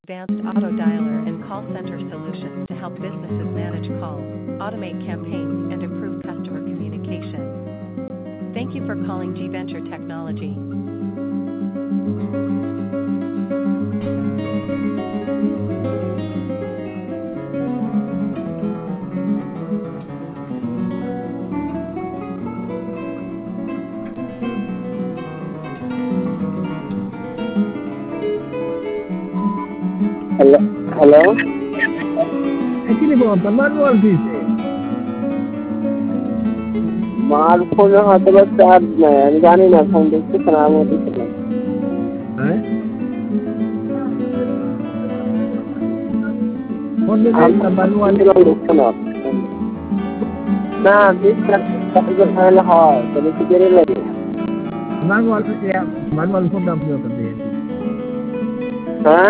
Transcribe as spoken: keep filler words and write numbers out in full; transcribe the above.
Advanced auto dialer and call center solutions to help businesses manage calls, automate campaigns, and improve customer communication. Thank you for calling G Venture Technology. Hello? Hello? Actually, बहुत manual piece है. Smartphone हमारे पास charge नहीं है, जाने ना phone देखते खराब होती है। हैं? फोन में हम एक manual लोग देखते ना। ना बीस चार्ज जो है ला तो देखिए तेरे लगे। manual पे क्या manual फोन डाल दिया करते हैं. हाँ?